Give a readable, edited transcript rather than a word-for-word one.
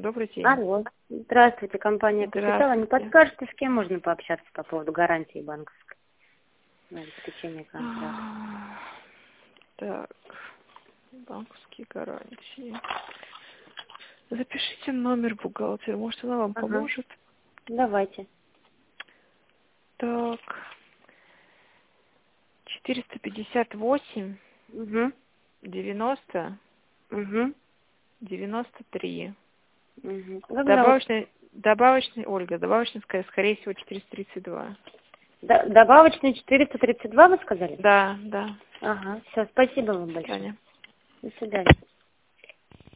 Добрый день. Алло. Здравствуйте, компания «Капитал». Не Здравствуйте. подскажете, с кем можно пообщаться по поводу гарантии банковской на обеспечение контракта? Так, банковские гарантии. Запишите номер бухгалтера, может, она вам Ага. поможет. Давайте. Так, 458 Угу. 90 Угу. 93. Угу. Как зовут? Добавочный, Ольга, добавочный, скорее всего, 432. Добавочный 432, вы сказали? Да. Ага. Все, спасибо вам До большое. свидания. До свидания.